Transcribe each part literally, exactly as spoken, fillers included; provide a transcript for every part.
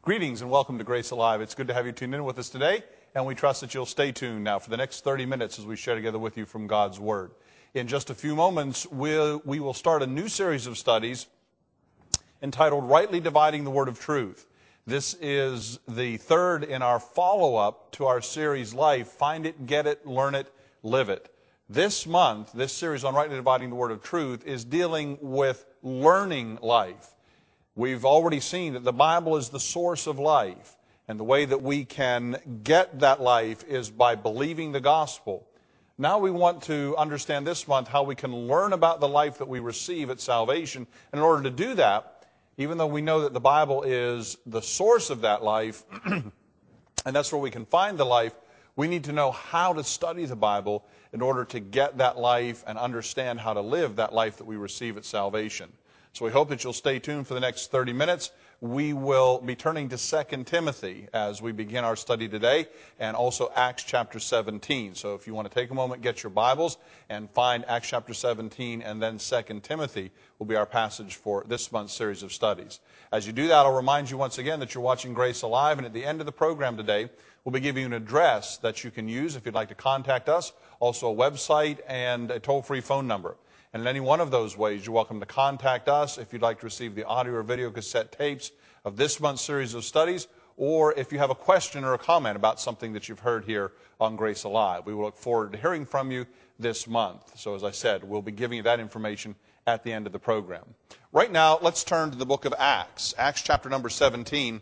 Greetings and welcome to Grace Alive. It's good to have you tuned in with us today, and we trust that you'll stay tuned now for the next thirty minutes as we share together with you from God's Word. In just a few moments, we'll, we will start a new series of studies entitled Rightly Dividing the Word of Truth. This is the third in our follow-up to our series, Life, Find It, Get It, Learn It, Live It. This month, this series on Rightly Dividing the Word of Truth is dealing with learning life. We've already seen that the Bible is the source of life, and the way that we can get that life is by believing the gospel. Now we want to understand this month how we can learn about the life that we receive at salvation. And in order to do that, even though we know that the Bible is the source of that life, and that's where we can find the life, we need to know how to study the Bible in order to get that life and understand how to live that life that we receive at salvation. So we hope that you'll stay tuned for the next thirty minutes. We will be turning to Second Timothy as we begin our study today, and also Acts chapter seventeen. So if you want to take a moment, get your Bibles, and find Acts chapter seventeen, and then Second Timothy will be our passage for this month's series of studies. As you do that, I'll remind you once again that you're watching Grace Alive, and at the end of the program today, we'll be giving you an address that you can use if you'd like to contact us, also a website and a toll-free phone number. And in any one of those ways, you're welcome to contact us if you'd like to receive the audio or video cassette tapes of this month's series of studies, or if you have a question or a comment about something that you've heard here on Grace Alive. We will look forward to hearing from you this month. So as I said, we'll be giving you that information at the end of the program. Right now, let's turn to the book of Acts, Acts chapter number seventeen.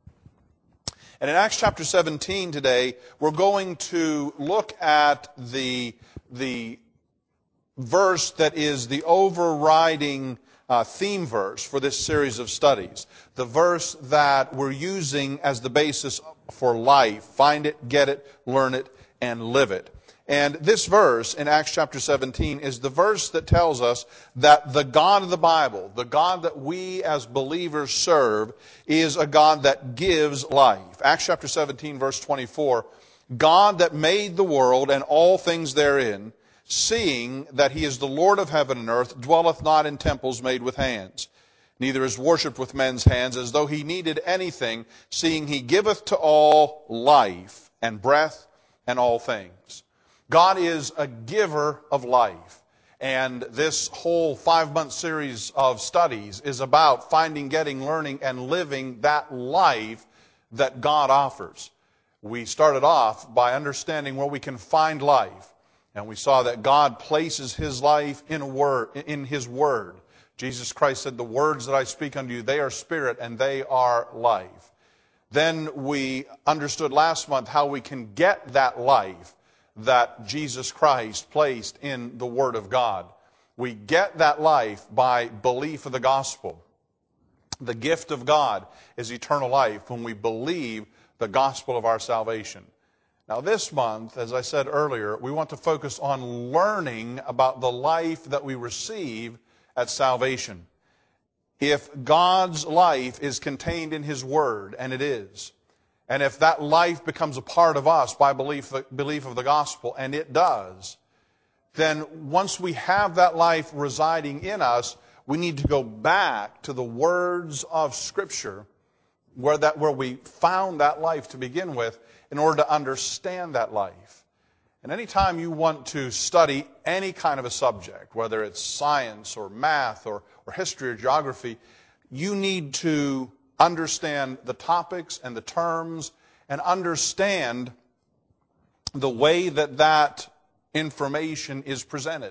And in Acts chapter seventeen today, we're going to look at the the verse that is the overriding uh, theme verse for this series of studies. The verse that we're using as the basis for life. Find it, get it, learn it, and live it. And this verse in Acts chapter seventeen is the verse that tells us that the God of the Bible, the God that we as believers serve, is a God that gives life. Acts chapter seventeen, verse twenty-four, God that made the world and all things therein, seeing that he is the Lord of heaven and earth, dwelleth not in temples made with hands, neither is worshipped with men's hands, as though he needed anything, seeing he giveth to all life and breath and all things. God is a giver of life. And this whole five-month series of studies is about finding, getting, learning, and living that life that God offers. We started off by understanding where we can find life. And we saw that God places His life in a word, in His Word. Jesus Christ said, the words that I speak unto you, they are spirit and they are life. Then we understood last month how we can get that life that Jesus Christ placed in the Word of God. We get that life by belief of the gospel. The gift of God is eternal life when we believe the gospel of our salvation. Now this month, as I said earlier, we want to focus on learning about the life that we receive at salvation. If God's life is contained in His Word, and it is, and if that life becomes a part of us by belief, belief of the gospel, and it does, then once we have that life residing in us, we need to go back to the words of Scripture where, that, where we found that life to begin with, in order to understand that life. And anytime you want to study any kind of a subject, whether it's science or math or, or history or geography, you need to understand the topics and the terms and understand the way that that information is presented.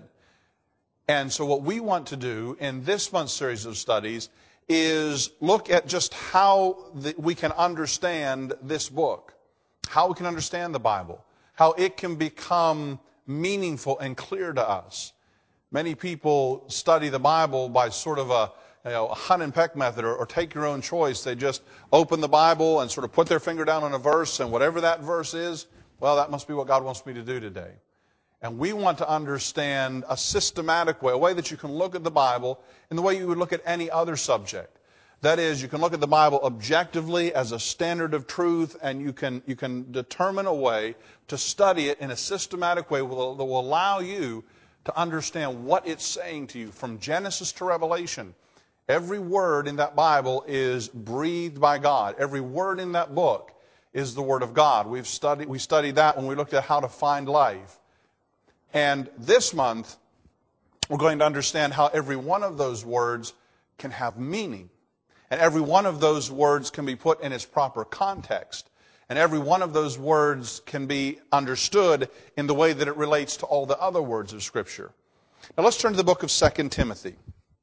And so what we want to do in this month's series of studies is look at just how the, we can understand this book. How we can understand the Bible, how it can become meaningful and clear to us. Many people study the Bible by sort of a, you know, a hunt and peck method, or, or take your own choice. They just open the Bible and sort of put their finger down on a verse, and whatever that verse is, well, that must be what God wants me to do today. And we want to understand a systematic way, a way that you can look at the Bible in the way you would look at any other subject. That is, you can look at the Bible objectively as a standard of truth, and you can, you can determine a way to study it in a systematic way that will, that will allow you to understand what it's saying to you from Genesis to Revelation. Every word in that Bible is breathed by God. Every word in that book is the Word of God. We've studied, we studied that when we looked at how to find life. And this month, we're going to understand how every one of those words can have meaning. And every one of those words can be put in its proper context. And every one of those words can be understood in the way that it relates to all the other words of Scripture. Now let's turn to the book of Second Timothy.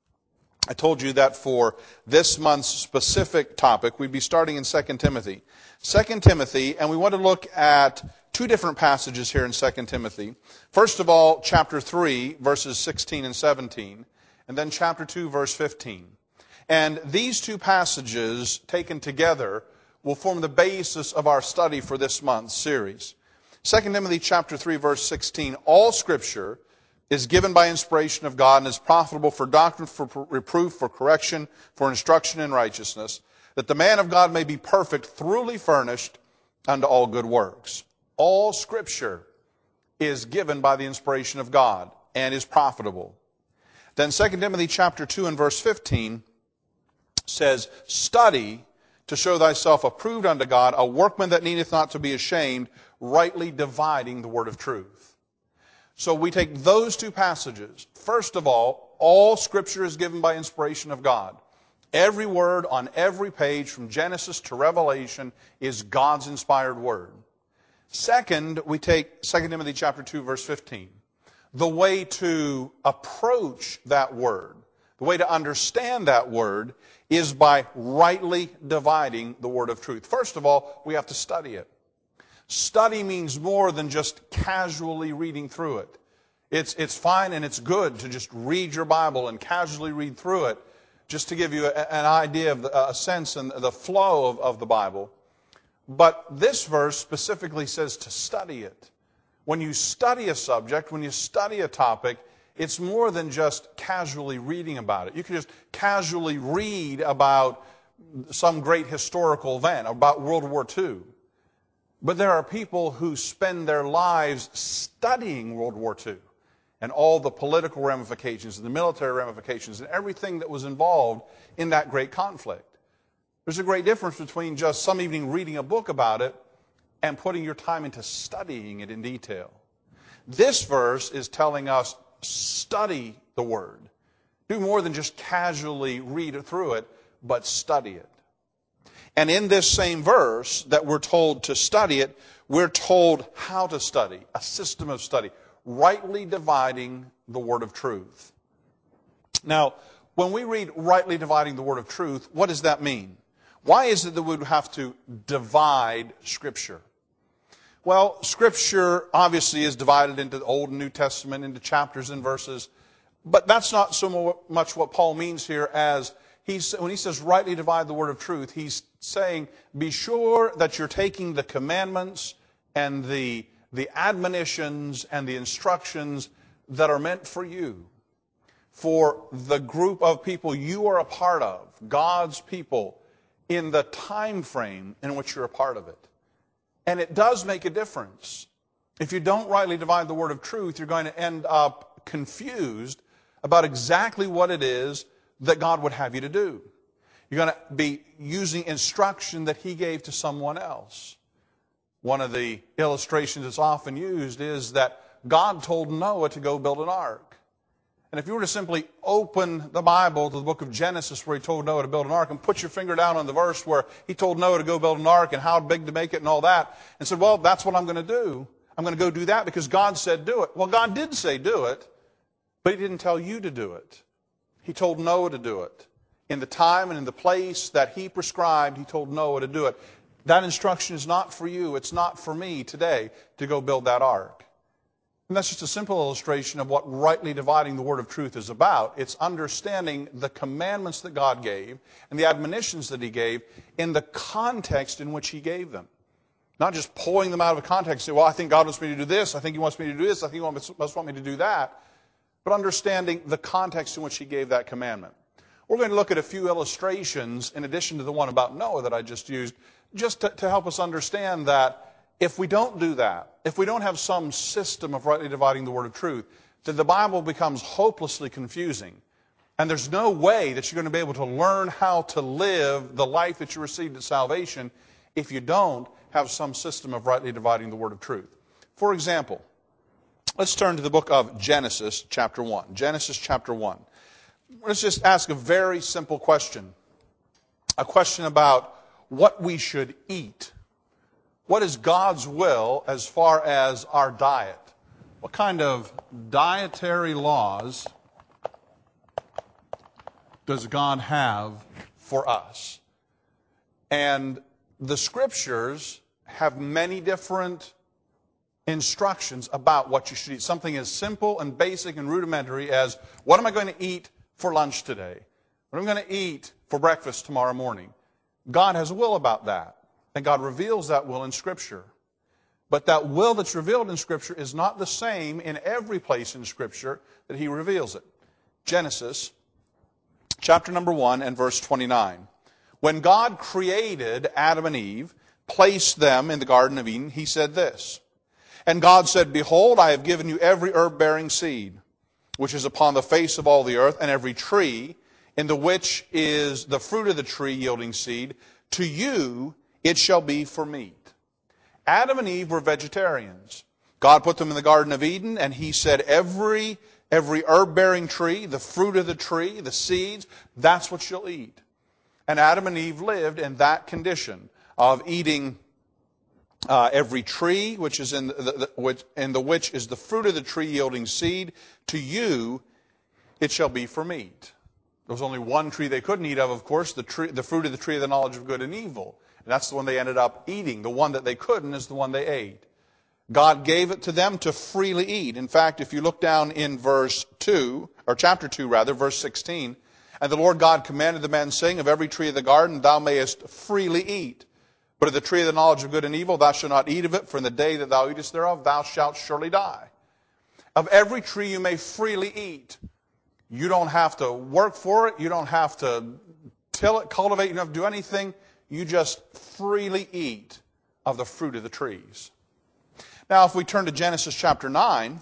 I told you that for this month's specific topic, we'd be starting in Second Timothy. Second Timothy, and we want to look at two different passages here in Second Timothy. First of all, chapter three, verses sixteen and seventeen, and then chapter two, verse fifteen. And these two passages, taken together, will form the basis of our study for this month's series. Second Timothy chapter three, verse sixteen, all Scripture is given by inspiration of God and is profitable for doctrine, for reproof, for correction, for instruction in righteousness, that the man of God may be perfect, thoroughly furnished unto all good works. All Scripture is given by the inspiration of God and is profitable. Then Second Timothy chapter two and verse fifteen says, study to show thyself approved unto God, a workman that needeth not to be ashamed, rightly dividing the word of truth. So we take those two passages. First of all, all Scripture is given by inspiration of God. Every word on every page from Genesis to Revelation is God's inspired word. Second, we take Second Timothy chapter two, verse fifteen. The way to approach that word, the way to understand that word, is by rightly dividing the word of truth. First of all, we have to study it. Study means more than just casually reading through it. It's, it's fine and it's good to just read your Bible and casually read through it, just to give you a, an idea of the, a sense and the flow of, of the Bible. But this verse specifically says to study it. When you study a subject, when you study a topic, it's more than just casually reading about it. You can just casually read about some great historical event, about World War Two. But there are people who spend their lives studying World War Two and all the political ramifications and the military ramifications and everything that was involved in that great conflict. There's a great difference between just some evening reading a book about it and putting your time into studying it in detail. This verse is telling us, study the Word. Do more than just casually read through it, but study it. And in this same verse that we're told to study it, we're told how to study, a system of study, rightly dividing the word of truth. Now, when we read rightly dividing the word of truth, what does that mean? Why is it that we would have to divide Scripture? Well, Scripture obviously is divided into the Old and New Testament, into chapters and verses, but that's not so much what Paul means here as He's, when he says rightly divide the word of truth, he's saying be sure that you're taking the commandments and the, the admonitions and the instructions that are meant for you, for the group of people you are a part of, God's people, in the time frame in which you're a part of it. And it does make a difference. If you don't rightly divide the word of truth, you're going to end up confused about exactly what it is that God would have you to do. You're going to be using instruction that He gave to someone else. One of the illustrations that's often used is that God told Noah to go build an ark. And if you were to simply open the Bible to the book of Genesis where He told Noah to build an ark and put your finger down on the verse where He told Noah to go build an ark and how big to make it and all that, and said, well, that's what I'm going to do. I'm going to go do that because God said do it. Well, God did say do it, but He didn't tell you to do it. He told Noah to do it. In the time and in the place that He prescribed, He told Noah to do it. That instruction is not for you. It's not for me today to go build that ark. And that's just a simple illustration of what rightly dividing the word of truth is about. It's understanding the commandments that God gave and the admonitions that He gave in the context in which He gave them. Not just pulling them out of the context and say, well, I think God wants me to do this. I think He wants me to do this. I think He must want me to do that. But understanding the context in which He gave that commandment. We're going to look at a few illustrations in addition to the one about Noah that I just used, just to, to help us understand that if we don't do that, if we don't have some system of rightly dividing the word of truth, then the Bible becomes hopelessly confusing. And there's no way that you're going to be able to learn how to live the life that you received at salvation if you don't have some system of rightly dividing the word of truth. For example, let's turn to the book of Genesis chapter one. Genesis chapter one. Let's just ask a very simple question. A question about what we should eat. What is God's will as far as our diet? What kind of dietary laws does God have for us? And the Scriptures have many different instructions about what you should eat. Something as simple and basic and rudimentary as, what am I going to eat for lunch today? What am I going to eat for breakfast tomorrow morning? God has a will about that. And God reveals that will in Scripture. But that will that's revealed in Scripture is not the same in every place in Scripture that He reveals it. Genesis chapter number one and verse twenty-nine. When God created Adam and Eve, placed them in the Garden of Eden, He said this, "And God said, Behold, I have given you every herb-bearing seed, which is upon the face of all the earth, and every tree, in the which is the fruit of the tree yielding seed. To you it shall be for meat." Adam and Eve were vegetarians. God put them in the Garden of Eden, and He said, every, every herb-bearing tree, the fruit of the tree, the seeds, that's what you'll eat. And Adam and Eve lived in that condition of eating uh, every tree, which is in the, the, which, in the which is the fruit of the tree yielding seed. To you it shall be for meat. There was only one tree they couldn't eat of, of course, the, tree, the fruit of the tree of the knowledge of good and evil. And that's the one they ended up eating. The one that they couldn't is the one they ate. God gave it to them to freely eat. In fact, if you look down in verse two, or chapter two rather, verse sixteen, "And the Lord God commanded the man, saying, Of every tree of the garden thou mayest freely eat. But of the tree of the knowledge of good and evil thou shalt not eat of it, for in the day that thou eatest thereof thou shalt surely die." Of every tree you may freely eat. You don't have to work for it. You don't have to till it, cultivate. You don't have to do anything. You just freely eat of the fruit of the trees. Now, if we turn to Genesis chapter nine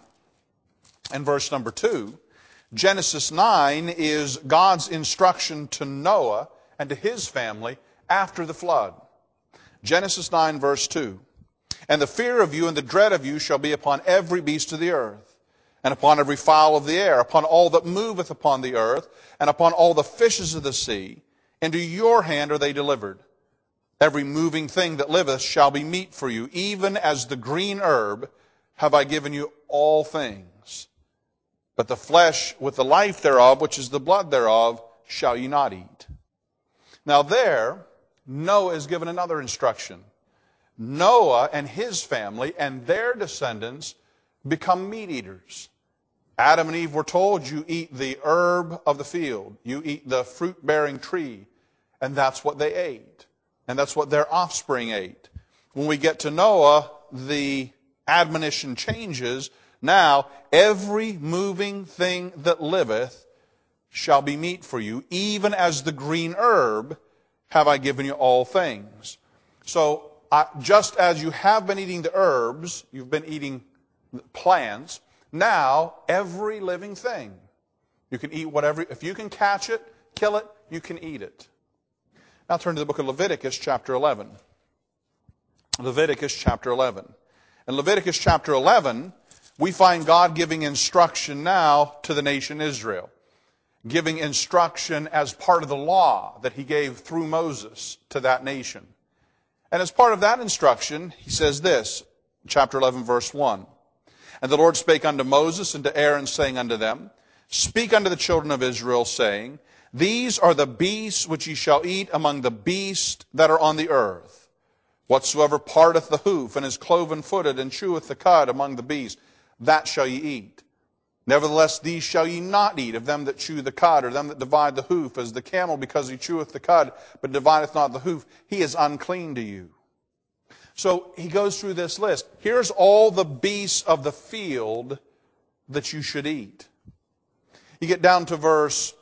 and verse number two, Genesis nine is God's instruction to Noah and to his family after the flood. Genesis nine verse two, "And the fear of you and the dread of you shall be upon every beast of the earth, and upon every fowl of the air, upon all that moveth upon the earth, and upon all the fishes of the sea. Into your hand are they delivered. Every moving thing that liveth shall be meat for you, even as the green herb have I given you all things. But the flesh with the life thereof, which is the blood thereof, shall ye not eat." Now there, Noah is given another instruction. Noah and his family and their descendants become meat eaters. Adam and Eve were told, you eat the herb of the field, you eat the fruit-bearing tree, and that's what they ate. And that's what their offspring ate. When we get to Noah, the admonition changes. Now, every moving thing that liveth shall be meat for you, even as the green herb have I given you all things. So, uh, just as you have been eating the herbs, you've been eating plants, now every living thing. You can eat whatever, if you can catch it, kill it, you can eat it. Now turn to the book of Leviticus chapter eleven. Leviticus chapter eleven. In Leviticus chapter eleven, we find God giving instruction now to the nation Israel. Giving instruction as part of the law that He gave through Moses to that nation. And as part of that instruction, He says this, chapter eleven, verse one. "And the Lord spake unto Moses and to Aaron, saying unto them, Speak unto the children of Israel, saying, These are the beasts which ye shall eat among the beasts that are on the earth. Whatsoever parteth the hoof, and is cloven-footed, and cheweth the cud among the beasts, that shall ye eat. Nevertheless, these shall ye not eat of them that chew the cud, or them that divide the hoof, as the camel, because he cheweth the cud, but divideth not the hoof, he is unclean to you." So he goes through this list. Here's all the beasts of the field that you should eat. You get down to verse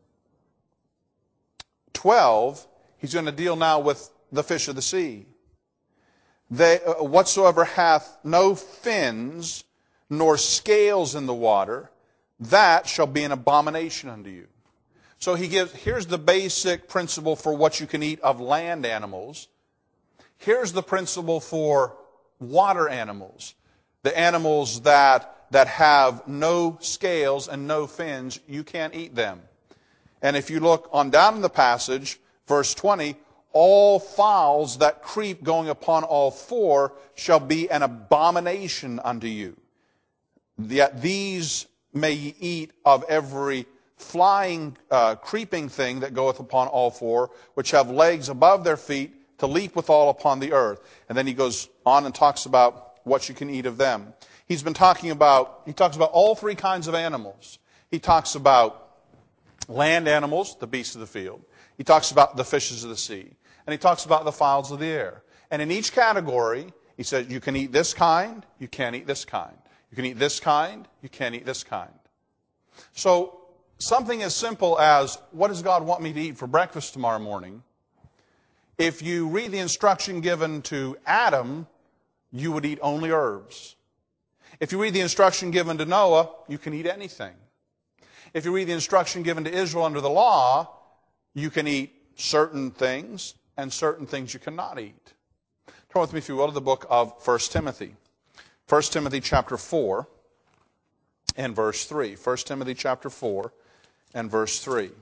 twelve, he's going to deal now with the fish of the sea. They, uh, whatsoever hath no fins nor scales in the water, that shall be an abomination unto you. So he gives, here's the basic principle for what you can eat of land animals. Here's the principle for water animals. The animals that, that have no scales and no fins, you can't eat them. And if you look on down in the passage, verse twenty, all fowls that creep going upon all four shall be an abomination unto you. Yet these may ye eat of every flying, uh, creeping thing that goeth upon all four, which have legs above their feet, to leap withal upon the earth. And then he goes on and talks about what you can eat of them. He's been talking about, he talks about all three kinds of animals. He talks about land animals, the beasts of the field. He talks about the fishes of the sea. And he talks about the fowls of the air. And in each category, he says, you can eat this kind, you can't eat this kind. You can eat this kind, you can't eat this kind. So, something as simple as, what does God want me to eat for breakfast tomorrow morning? If you read the instruction given to Adam, you would eat only herbs. If you read the instruction given to Noah, you can eat anything. If you read the instruction given to Israel under the law, you can eat certain things and certain things you cannot eat. Turn with me, if you will, to the book of First Timothy. First Timothy chapter four and verse three. First Timothy chapter four and verse three.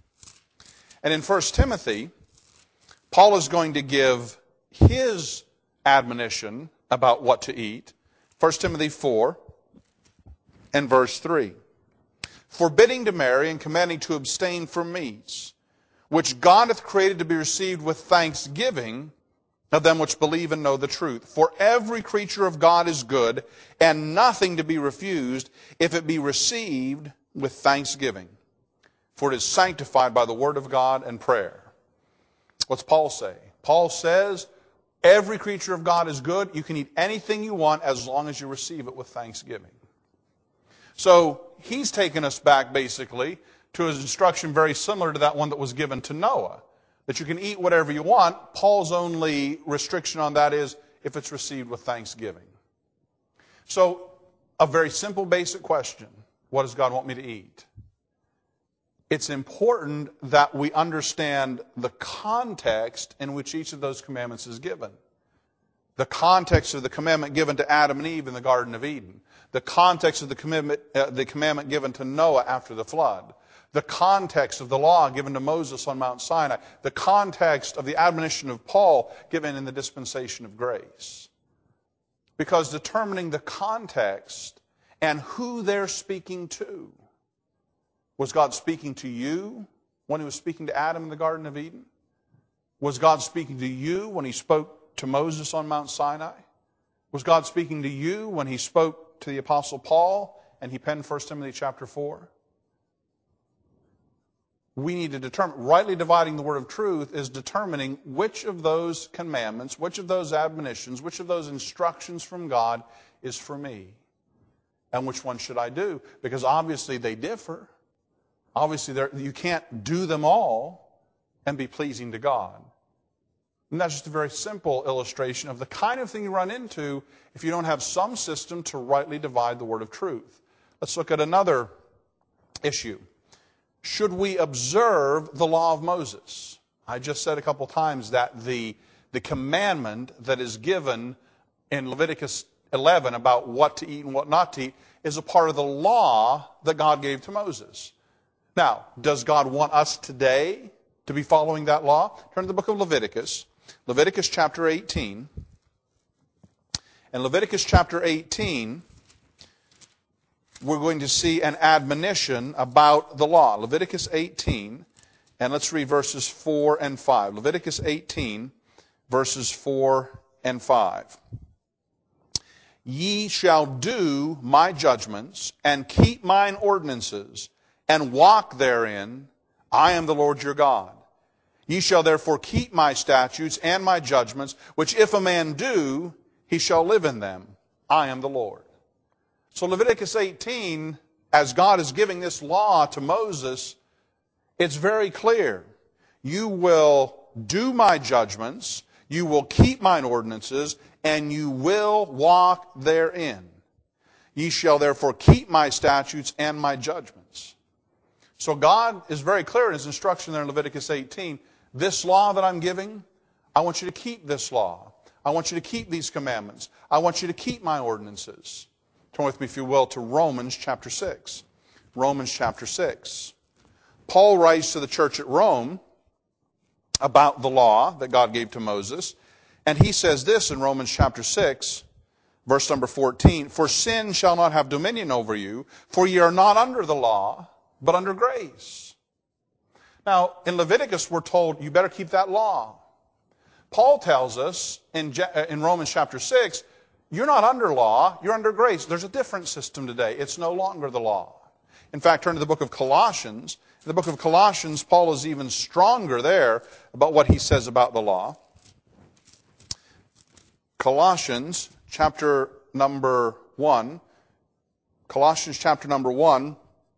And in First Timothy, Paul is going to give his admonition about what to eat. First Timothy four and verse three. Forbidding to marry and commanding to abstain from meats, which God hath created to be received with thanksgiving of them which believe and know the truth. For every creature of God is good, and nothing to be refused, if it be received with thanksgiving. For it is sanctified by the word of God and prayer. What's Paul say? Paul says, every creature of God is good. You can eat anything you want as long as you receive it with thanksgiving. So, he's taken us back, basically, to his instruction very similar to that one that was given to Noah. That you can eat whatever you want. Paul's only restriction on that is if it's received with thanksgiving. So, a very simple, basic question. What does God want me to eat? It's important that we understand the context in which each of those commandments is given. The context of the commandment given to Adam and Eve in the Garden of Eden. The context of the commandment, uh, the commandment given to Noah after the flood. The context of the law given to Moses on Mount Sinai. The context of the admonition of Paul given in the dispensation of grace. Because determining the context and who they're speaking to. Was God speaking to you when he was speaking to Adam in the Garden of Eden? Was God speaking to you when he spoke to Moses on Mount Sinai? Was God speaking to you when he spoke to the Apostle Paul and he penned First Timothy chapter four? We need to determine, rightly dividing the word of truth is determining which of those commandments, which of those admonitions, which of those instructions from God is for me. And which one should I do? Because obviously they differ. Obviously you can't do them all and be pleasing to God. And that's just a very simple illustration of the kind of thing you run into if you don't have some system to rightly divide the word of truth. Let's look at another issue. Should we observe the law of Moses? I just said a couple times that the, the commandment that is given in Leviticus eleven about what to eat and what not to eat is a part of the law that God gave to Moses. Now, does God want us today to be following that law? Turn to the book of Leviticus. Leviticus chapter eighteen. In Leviticus chapter eighteen, we're going to see an admonition about the law. Leviticus eighteen, and let's read verses four and five. Leviticus eighteen, verses four and five. Ye shall do my judgments, and keep mine ordinances, and walk therein. I am the Lord your God. Ye shall therefore keep my statutes and my judgments, which if a man do, he shall live in them. I am the Lord. So Leviticus eighteen, as God is giving this law to Moses, it's very clear. You will do my judgments, you will keep mine ordinances, and you will walk therein. Ye shall therefore keep my statutes and my judgments. So God is very clear in His instruction there in Leviticus eighteen. This law that I'm giving, I want you to keep this law. I want you to keep these commandments. I want you to keep my ordinances. Turn with me, if you will, to Romans chapter six. Romans chapter six. Paul writes to the church at Rome about the law that God gave to Moses. And he says this in Romans chapter six, verse number fourteen. For sin shall not have dominion over you, for ye are not under the law, but under grace. Now, in Leviticus, we're told you better keep that law. Paul tells us in, in Romans chapter six, you're not under law, you're under grace. There's a different system today. It's no longer the law. In fact, turn to the book of Colossians. In the book of Colossians, Paul is even stronger there about what he says about the law. Colossians chapter number one. Colossians chapter number one.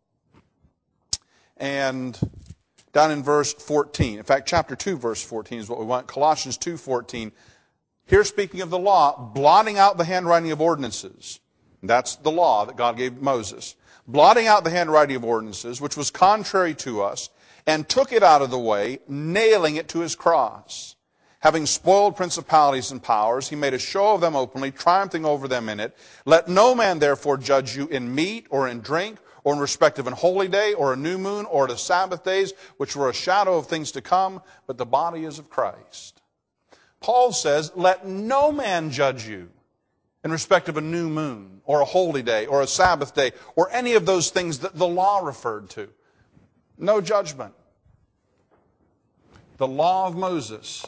And down in verse fourteen. In fact, chapter two, verse fourteen is what we want. Colossians two fourteen. Here speaking of the law, blotting out the handwriting of ordinances. That's the law that God gave Moses. Blotting out the handwriting of ordinances, which was contrary to us, and took it out of the way, nailing it to his cross. Having spoiled principalities and powers, he made a show of them openly, triumphing over them in it. Let no man therefore judge you in meat or in drink, or in respect of an holy day, or a new moon, or the Sabbath days, which were a shadow of things to come, but the body is of Christ. Paul says, let no man judge you in respect of a new moon, or a holy day, or a Sabbath day, or any of those things that the law referred to. No judgment. The law of Moses,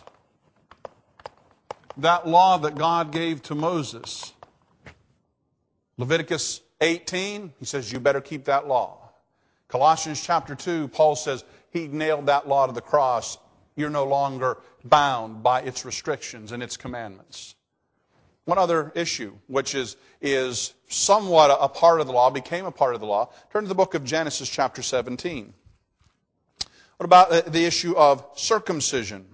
that law that God gave to Moses, Leviticus eighteen, he says, you better keep that law. Colossians chapter two, Paul says, he nailed that law to the cross. You're no longer bound by its restrictions and its commandments. One other issue, which is, is somewhat a part of the law, became a part of the law. Turn to the book of Genesis chapter seventeen. What about the issue of circumcision?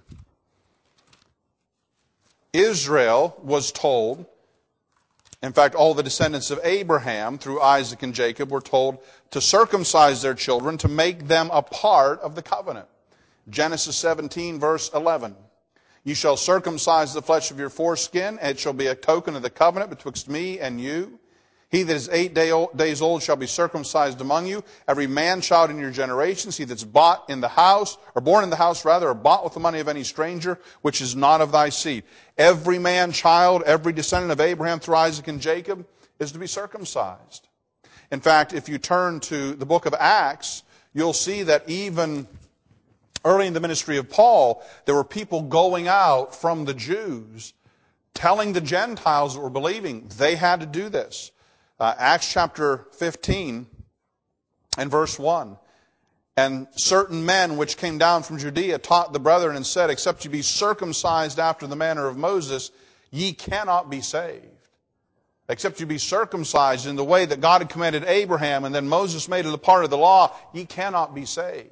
Israel was told, in fact, all the descendants of Abraham through Isaac and Jacob were told to circumcise their children to make them a part of the covenant. Genesis seventeen, verse eleven. You shall circumcise the flesh of your foreskin, and it shall be a token of the covenant betwixt me and you. He that is eight day old, days old shall be circumcised among you. Every man child in your generations, he that's bought in the house, or born in the house rather, or bought with the money of any stranger, which is not of thy seed. Every man child, every descendant of Abraham through Isaac and Jacob is to be circumcised. In fact, if you turn to the book of Acts, you'll see that even early in the ministry of Paul, there were people going out from the Jews telling the Gentiles that were believing they had to do this. Uh, Acts chapter fifteen and verse one. And certain men which came down from Judea taught the brethren and said, except you be circumcised after the manner of Moses, ye cannot be saved. Except you be circumcised in the way that God had commanded Abraham, and then Moses made it a part of the law, ye cannot be saved.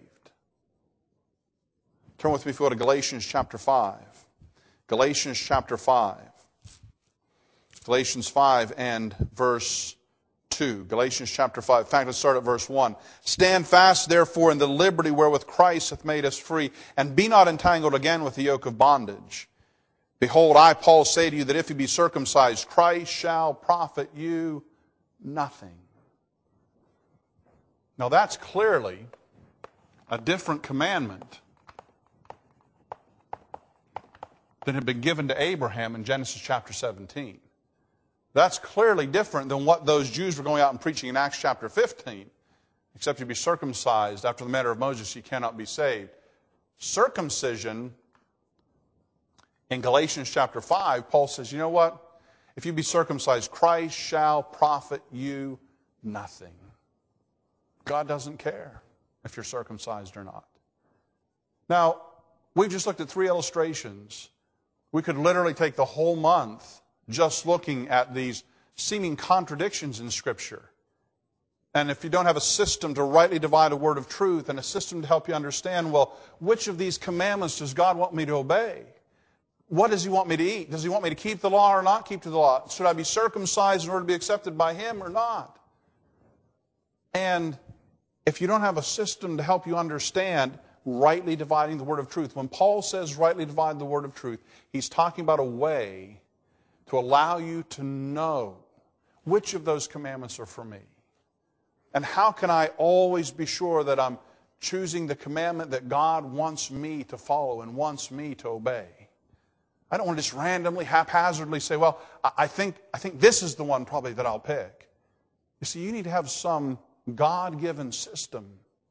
Turn with me, if you will, to Galatians chapter five. Galatians chapter five. Galatians five and verse two. Galatians chapter five. In fact, let's start at verse one. Stand fast, therefore, in the liberty wherewith Christ hath made us free, and be not entangled again with the yoke of bondage. Behold, I, Paul, say to you that if you be circumcised, Christ shall profit you nothing. Now that's clearly a different commandment than had been given to Abraham in Genesis chapter seventeen. That's clearly different than what those Jews were going out and preaching in Acts chapter fifteen. Except you be circumcised after the manner of Moses, you cannot be saved. Circumcision, in Galatians chapter five, Paul says, you know what? If you be circumcised, Christ shall profit you nothing. God doesn't care if you're circumcised or not. Now, we've just looked at three illustrations. We could literally take the whole month just looking at these seeming contradictions in Scripture. And if you don't have a system to rightly divide a word of truth and a system to help you understand, well, which of these commandments does God want me to obey? What does He want me to eat? Does He want me to keep the law or not keep the law? Should I be circumcised in order to be accepted by Him or not? And if you don't have a system to help you understand rightly dividing the word of truth. When Paul says rightly divide the word of truth, he's talking about a way to allow you to know which of those commandments are for me. And how can I always be sure that I'm choosing the commandment that God wants me to follow and wants me to obey? I don't want to just randomly, haphazardly say, well, I think, I think this is the one probably that I'll pick. You see, you need to have some God-given system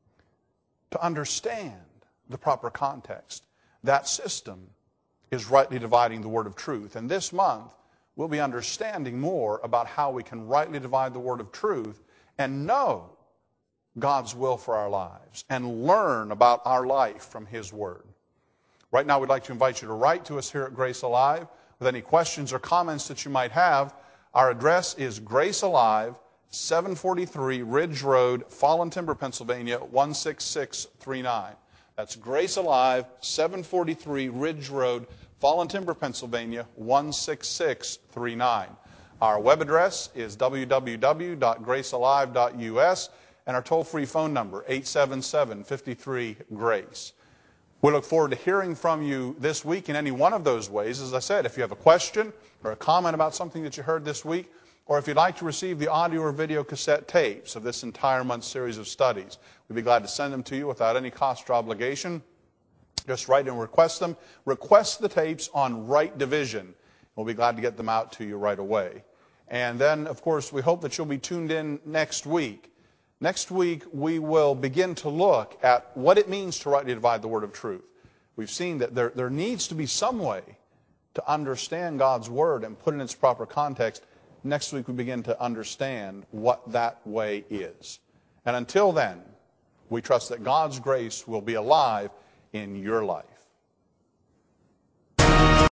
to understand the proper context. That system is rightly dividing the word of truth. And this month, we'll be understanding more about how we can rightly divide the word of truth and know God's will for our lives and learn about our life from His Word. Right now, we'd like to invite you to write to us here at Grace Alive with any questions or comments that you might have. Our address is Grace Alive, seven forty-three Ridge Road, Fallen Timber, Pennsylvania, one six six three nine. That's Grace Alive, seven forty-three Ridge Road, Fallen Timber, Pennsylvania, one six six three nine. Our web address is w w w dot grace alive dot u s and our toll-free phone number, eight seven seven, five three, GRACE. We look forward to hearing from you this week in any one of those ways. As I said, if you have a question or a comment about something that you heard this week, or if you'd like to receive the audio or video cassette tapes of this entire month's series of studies, we'd be glad to send them to you without any cost or obligation. Just write and request them. Request the tapes on right division. We'll be glad to get them out to you right away. And then, of course, we hope that you'll be tuned in next week. Next week, we will begin to look at what it means to rightly divide the word of truth. We've seen that there, there needs to be some way to understand God's word and put it in its proper context. Next week, we begin to understand what that way is. And until then, we trust that God's grace will be alive in your life.